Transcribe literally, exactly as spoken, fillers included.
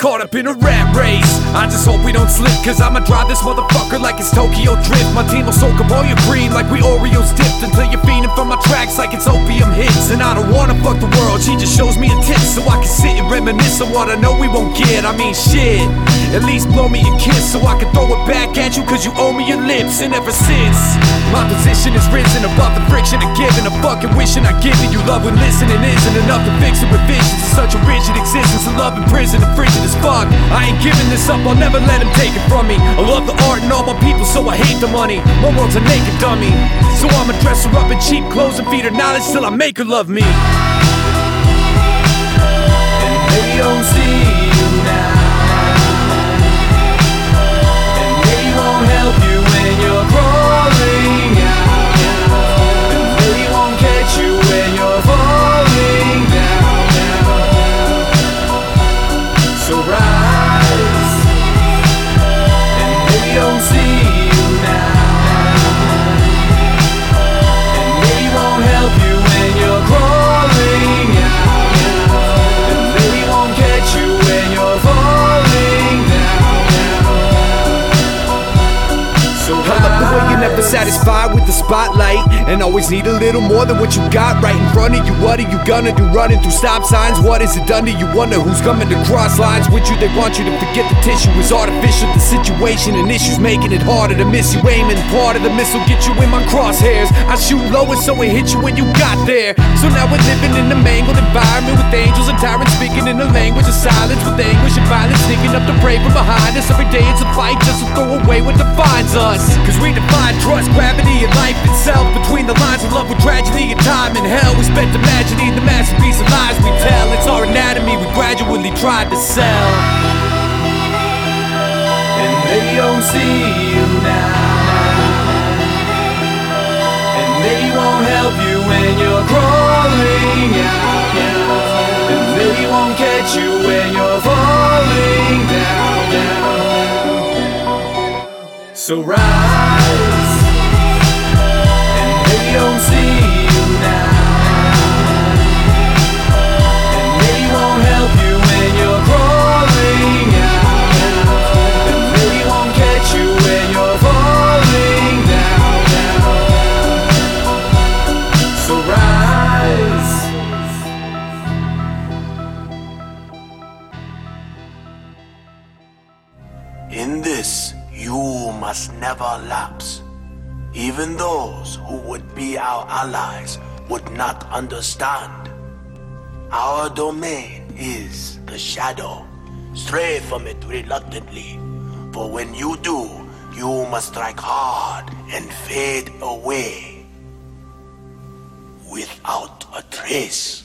caught up in a rat race. I just hope we don't slip, cause I'ma drive this motherfucker like it's Tokyo Drift. My team will soak up all your green like we Oreos dipped, until you're fiending for my tracks like it's opium hits. And I don't wanna fuck the world, she just shows me a tip, so I can sit and reminisce on what I know we won't get. I mean shit, at least blow me a kiss so I can throw it back at you, cause you owe me your lips. And ever since, my position has risen above the friction of giving a fucking wishing I given you love when listening isn't enough to fix it with visions. It's such a rigid existence of love in prison and frigid as fuck. I ain't giving this up, I'll never let him take it from me. I love the art and all my people, so I hate the money. My world's a naked dummy, so I'ma dress her up in cheap clothes and feed her knowledge till I make her love me. And they don't see you now, and they won't help you when you're crawling out, and they won't catch you when you're falling down, down. So rise, and they don't see you now, and they won't help you when you're crawling out, and they won't catch you when you're falling down, down. So I love the way you're never satisfied with the spotlight, and always need a little more than what you got right in front of you. What are you gonna do running through stop signs? What is it done to you? Wonder who's coming to cross lines with you. They want you to forget the tissue is artificial. The situation and issues making it harder to miss you. Aiming part of the missile get you in my crosshairs. I shoot lower so it hit you when you got there. So now we're living in a mangled environment with angels and tyrants speaking in a language of silence, with anguish and violence sneaking up to pray from behind us. Every day it's a fight just to throw away what defines us, cause we define trust, gravity, and life itself. Between the lines of love with tragedy and time and hell, we spent imagining the masterpiece of lies we tell. It's our anatomy we gradually tried to sell. And they don't see you now, and they won't help you when you're crawling out, and they won't catch you when you're falling down, down. So rise, and they don't see you now, and they won't help you when you're crawling out, and they won't catch you when you're falling down, down. So rise. In this, you must never lapse. Even those who would be our allies would not understand. Our domain is the shadow. Stray from it reluctantly, for when you do, you must strike hard and fade away without a trace.